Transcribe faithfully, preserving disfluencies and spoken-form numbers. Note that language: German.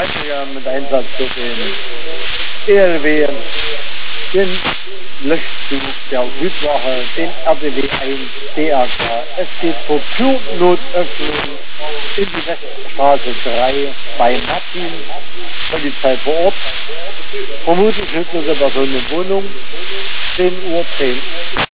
Leipziger mit Einsatz zu den E L W, den Löschzug der Südwache, den R D W eins D A K. Es geht zur Türnotöffnung in die Weststraße drei bei Martin. Polizei vor Ort. Vermutlich schützende Person in Wohnung. zehn Uhr zehn.